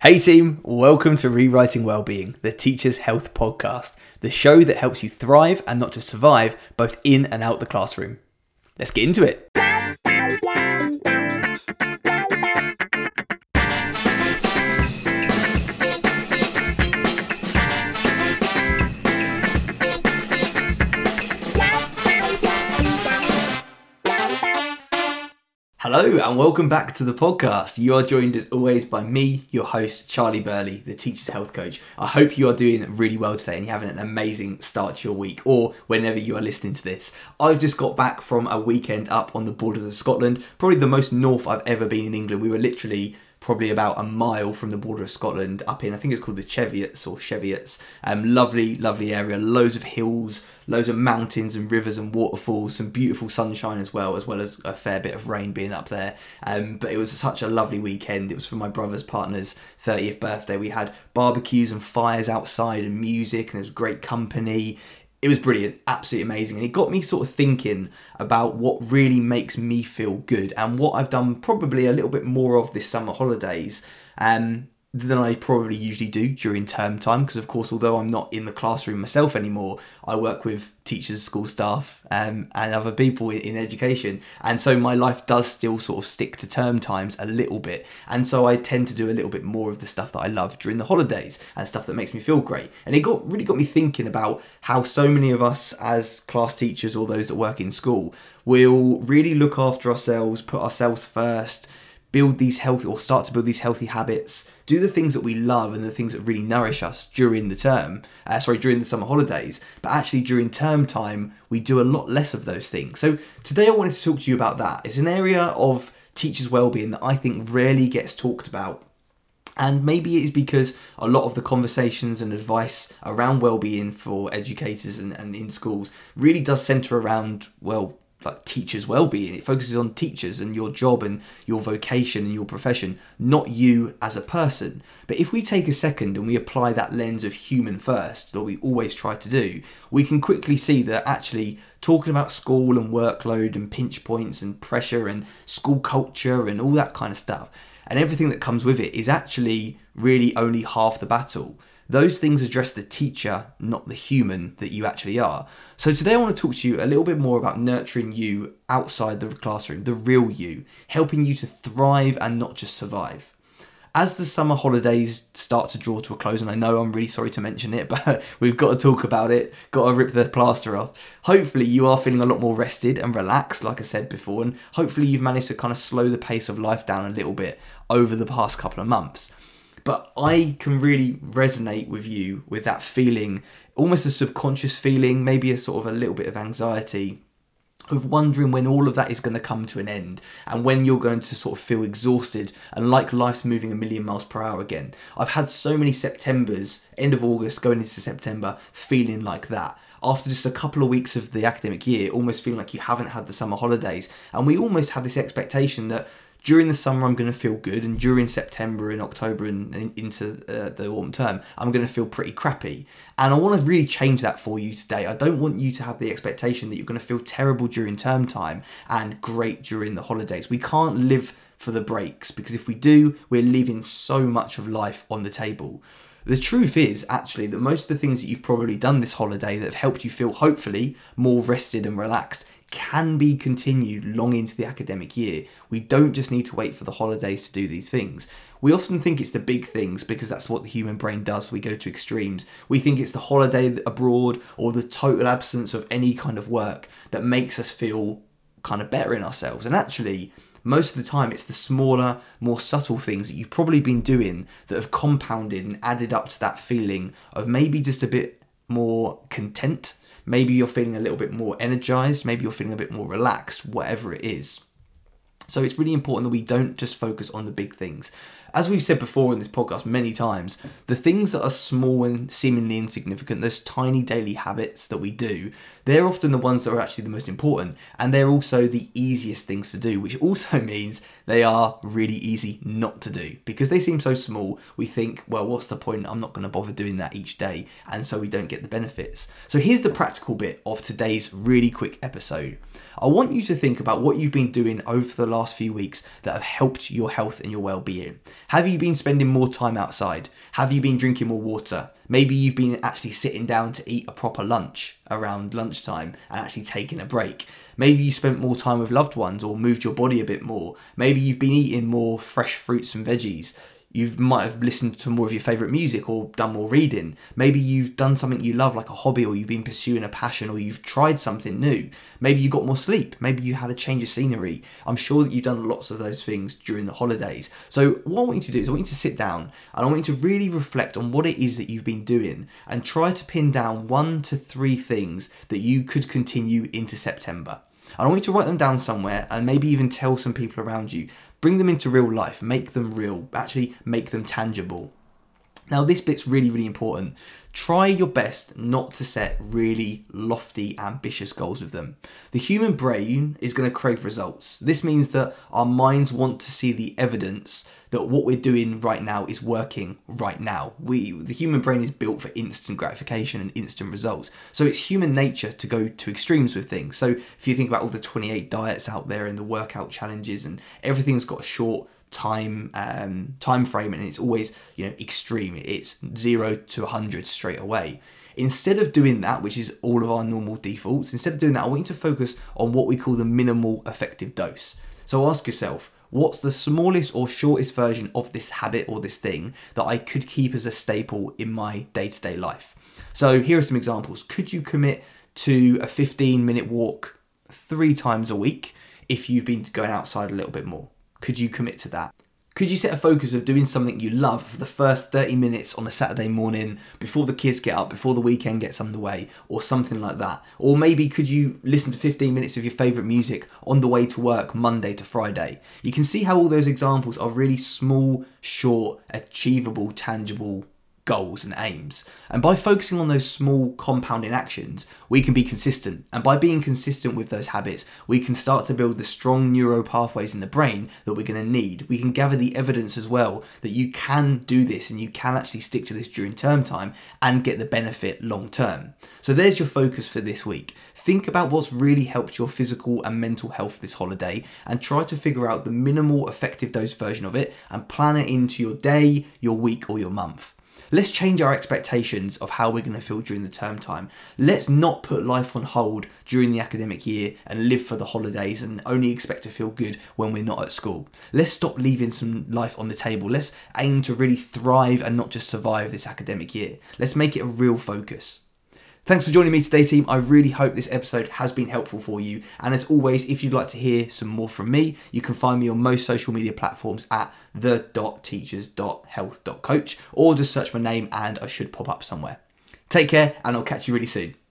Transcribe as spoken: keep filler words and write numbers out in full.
Hey team, welcome to Rewriting Wellbeing, the Teacher's Health Podcast, the show that helps you thrive and not just survive, both in and out the classroom. Let's get into it. Hello and welcome back to the podcast. You are joined as always by me, your host, Charlie Burley, the Teacher's Health Coach. I hope you are doing really well today and you're having an amazing start to your week or whenever you are listening to this. I've just got back from a weekend up on the borders of Scotland, probably the most north I've ever been in England. We were literally probably about a mile from the border of Scotland up in, I think it's called the Cheviots or Cheviots. Um, lovely, lovely area, loads of hills, loads of mountains and rivers and waterfalls, some beautiful sunshine as well, as well as a fair bit of rain being up there. Um, but it was such a lovely weekend. It was for my brother's partner's thirtieth birthday. We had barbecues and fires outside and music, and there was great company. It was brilliant, absolutely amazing. And it got me sort of thinking about what really makes me feel good and what I've done probably a little bit more of this summer holidays um, than I probably usually do during term time. Because of course, although I'm not in the classroom myself anymore, I work with teachers, school staff um, and other people in, in education. And so my life does still sort of stick to term times a little bit. And so I tend to do a little bit more of the stuff that I love during the holidays and stuff that makes me feel great. And it got really got me thinking about how so many of us as class teachers or those that work in school will really look after ourselves, put ourselves first, build these healthy or start to build these healthy habits, do the things that we love and the things that really nourish us during the term, uh, sorry, during the summer holidays. But actually during term time, we do a lot less of those things. So today I wanted to talk to you about that. It's an area of teachers' wellbeing that I think rarely gets talked about. And maybe it is because a lot of the conversations and advice around wellbeing for educators and, and in schools really does centre around, well, like teachers' well-being. It focuses on teachers and your job and your vocation and your profession, not you as a person. But if we take a second and we apply that lens of human first, that we always try to do, we can quickly see that actually talking about school and workload and pinch points and pressure and school culture and all that kind of stuff and everything that comes with it is actually really only half the battle. Those things address the teacher, not the human that you actually are. So today I want to talk to you a little bit more about nurturing you outside the classroom, the real you, helping you to thrive and not just survive. As the summer holidays start to draw to a close, and I know I'm really sorry to mention it, but we've got to talk about it, got to rip the plaster off. Hopefully you are feeling a lot more rested and relaxed, like I said before, and hopefully you've managed to kind of slow the pace of life down a little bit over the past couple of months. But I can really resonate with you with that feeling, almost a subconscious feeling, maybe a sort of a little bit of anxiety of wondering when all of that is going to come to an end and when you're going to sort of feel exhausted and like life's moving a million miles per hour again. I've had so many Septembers, end of August going into September, feeling like that. After just a couple of weeks of the academic year, almost feeling like you haven't had the summer holidays. And we almost have this expectation that during the summer, I'm going to feel good, and during September and October and, and into uh, the autumn term, I'm going to feel pretty crappy. And I want to really change that for you today. I don't want you to have the expectation that you're going to feel terrible during term time and great during the holidays. We can't live for the breaks, because if we do, we're leaving so much of life on the table. The truth is actually that most of the things that you've probably done this holiday that have helped you feel hopefully more rested and relaxed can be continued long into the academic year. We don't just need to wait for the holidays to do these things. We often think it's the big things because that's what the human brain does. We go to extremes. We think it's the holiday abroad or the total absence of any kind of work that makes us feel kind of better in ourselves. And actually, most of the time, it's the smaller, more subtle things that you've probably been doing that have compounded and added up to that feeling of maybe just a bit more content. Maybe you're feeling a little bit more energized. Maybe you're feeling a bit more relaxed, whatever it is. So it's really important that we don't just focus on the big things. As we've said before in this podcast many times, the things that are small and seemingly insignificant, those tiny daily habits that we do, they're often the ones that are actually the most important. And they're also the easiest things to do, which also means they are really easy not to do because they seem so small. We think, well, what's the point? I'm not going to bother doing that each day. And so we don't get the benefits. So here's the practical bit of today's really quick episode. I want you to think about what you've been doing over the last few weeks that have helped your health and your well-being. Have you been spending more time outside? Have you been drinking more water? Maybe you've been actually sitting down to eat a proper lunch around lunchtime and actually taking a break. Maybe you spent more time with loved ones or moved your body a bit more. Maybe you've been eating more fresh fruits and veggies. You might have listened to more of your favourite music or done more reading. Maybe you've done something you love like a hobby, or you've been pursuing a passion, or you've tried something new. Maybe you got more sleep. Maybe you had a change of scenery. I'm sure that you've done lots of those things during the holidays. So what I want you to do is I want you to sit down and I want you to really reflect on what it is that you've been doing and try to pin down one to three things that you could continue into September. And I want you to write them down somewhere and maybe even tell some people around you. Bring them into real life, make them real, actually make them tangible. Now this bit's really, really important. Try your best not to set really lofty, ambitious goals with them. The human brain is going to crave results. This means that our minds want to see the evidence that what we're doing right now is working right now. We, the human brain is built for instant gratification and instant results. So it's human nature to go to extremes with things. So if you think about all the twenty-eight diets out there and the workout challenges, and everything's got a short time um time frame, and it's always, you know, extreme. It's zero to one hundred straight away. Instead of doing that, which is all of our normal defaults, instead of doing that, I want you to focus on what we call the minimal effective dose. So ask yourself, what's the smallest or shortest version of this habit or this thing that I could keep as a staple in my day-to-day life? So here are some examples. Could you commit to a fifteen minute walk three times a week if you've been going outside a little bit more? Could you commit to that? Could you set a focus of doing something you love for the first thirty minutes on a Saturday morning before the kids get up, before the weekend gets underway, or something like that? Or maybe could you listen to fifteen minutes of your favourite music on the way to work Monday to Friday? You can see how all those examples are really small, short, achievable, tangible goals and aims. And by focusing on those small compounding actions, we can be consistent. And by being consistent with those habits, we can start to build the strong neural pathways in the brain that we're going to need. We can gather the evidence as well that you can do this and you can actually stick to this during term time and get the benefit long term. So there's your focus for this week. Think about what's really helped your physical and mental health this holiday and try to figure out the minimal effective dose version of it and plan it into your day, your week, or your month. Let's change our expectations of how we're going to feel during the term time. Let's not put life on hold during the academic year and live for the holidays and only expect to feel good when we're not at school. Let's stop leaving some life on the table. Let's aim to really thrive and not just survive this academic year. Let's make it a real focus. Thanks for joining me today, team. I really hope this episode has been helpful for you. And as always, if you'd like to hear some more from me, you can find me on most social media platforms at the dot teachers dot health dot coach, or just search my name and I should pop up somewhere. Take care, and I'll catch you really soon.